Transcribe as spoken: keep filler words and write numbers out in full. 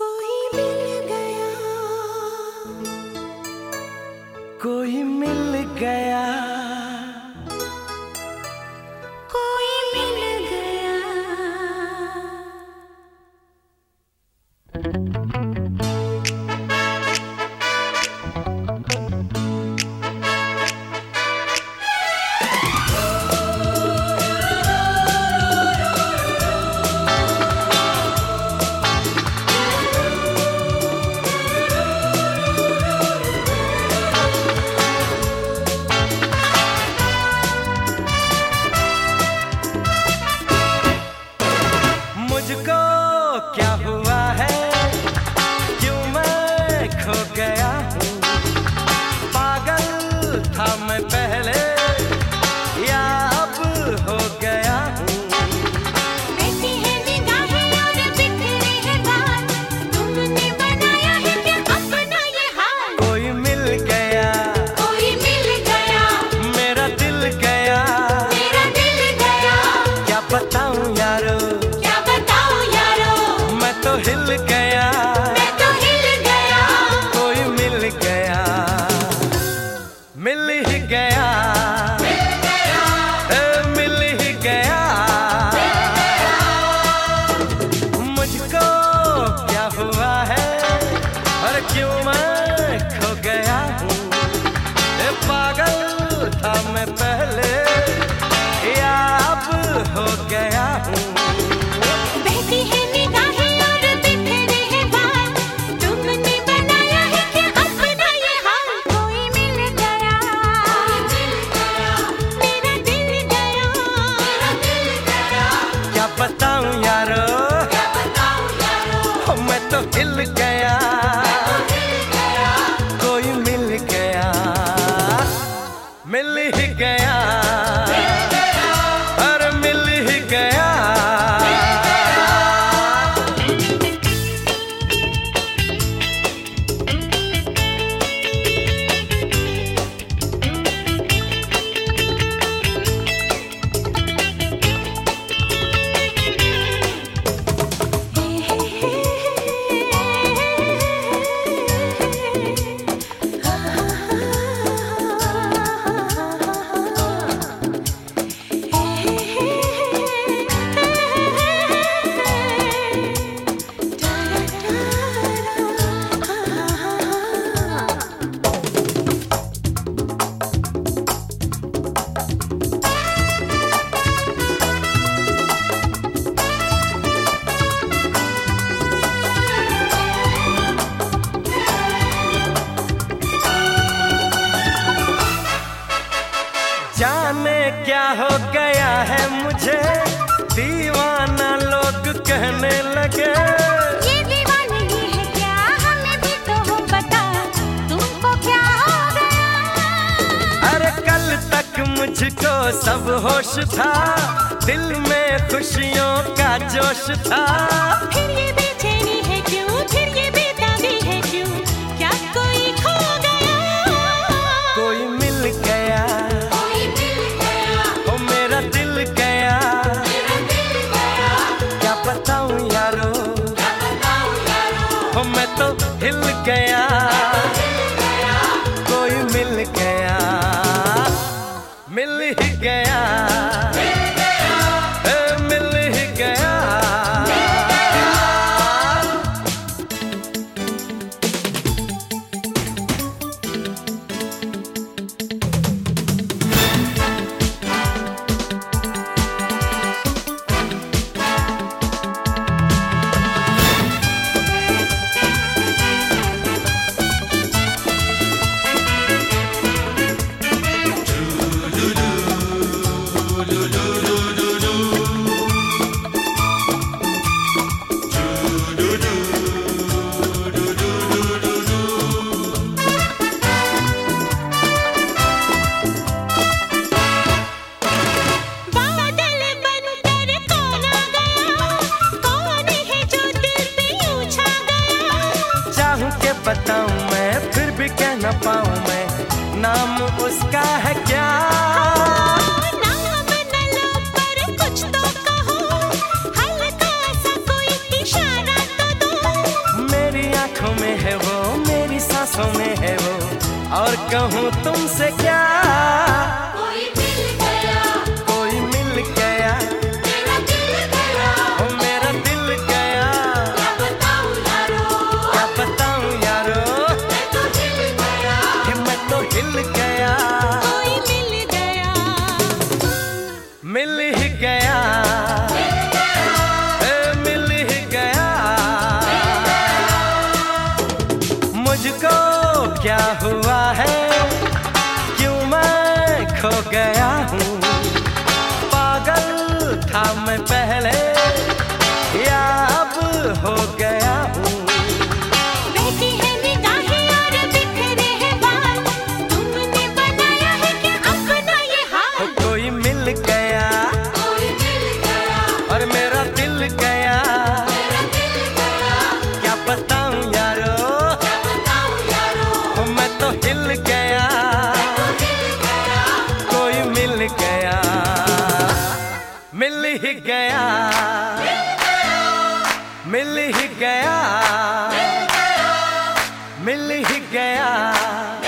कोई मिल गया, कोई मिल गया, कोई मिल गया। मुझको क्या हुआ है, क्यों मैं खो गया हूँ। पागल था मैं पहले, या अब हो गया हूँ। बैठी है निगाहें और बिखरे हैं बाल, तुमने बनाया है क्या अपना ये हाल। कोई मिल गया, कोई मिल गया, मेरा दिल गया, मेरा दिल गया। क्या बताऊँ यारो, क्या बताऊं यारो, मैं तो हिल गया। मैं तो हिल गया। कोई मिल गया, मिल ही गया, ए, मिल ही गया। मुझको क्या हुआ है, और क्यों मैं खो गया हूँ। ए, पागल था मैं पहले, या अब हो गया हूँ। बहती है निगाहें और बिखरे हैं बाल, तुमने बनाया है क्या अपना ये हाल। कोई मिल गया, मेरा दिल गया, मेरा दिल गया। क्या बताऊँ यारो, क्या बताऊं यारो, मैं तो हिल गया। कोई मिल गया, मिल ही गया, और मिल ही गया। जाने क्या हो गया है मुझे, दीवाना लोग कहने लगे। ये दीवानगी है क्या, हमें भी तो हो पता, तुमको क्या हो गया। अरे कल तक मुझको सब होश था, दिल में खुशियों का जोश था। फिर ये बेचैनी है क्यों, फिर ये बेताबी है क्यों, क्या कोई खो गया। कोई मिल गया, कोई मिल गया, ओ मेरा दिल गया। मेरा दिल गया। क्या बताऊँ यारो, क्या बताऊं यारो, ओ मैं तो हिल गया। कोई मिल गया, मिल ही गया, ए, मिल ही गया। बादल बनकर कौन आ गया, कौन है जो दिल पे यूं छा गया। चाहूं के बताऊं मैं, फिर भी कह न पाऊं मैं, नाम उसका है क्या। नाम न लो पर कुछ तो कहो, हल्का सा कोई इशारा तो दो। आंखों में है वो, मेरी सांसों में है वो, और कहूँ तुमसे क्या। कोई मिल गया, कोई मिल गया, मेरा दिल गया, ओ मेरा दिल गया। क्या बताऊं यारो, क्या बताऊं यारो, मैं तो हिल गया, कि मैं तो हिल गया। कोई मिल गया, मिल ही गया, ए, मिल ही गया। मुझको क्या हुआ है, क्यों मैं खो गया हूँ। पागल था मैं पहले, या अब हो गया हूँ। बहकी है निगाहें और बिखरे हैं बाल, तुमने बनाया है क्या अपना ये हाल। ओ कोई मिल गया, कोई मिल गया, और मेरा दिल गया। मेरा दिल गया, क्या बताऊं यारो, क्या बताऊं यारो, ओ मैं तो हिल गया। तो हिल गया, कोई मिल गया, मिल ही गया, मिल ही गया, मिल ही गया।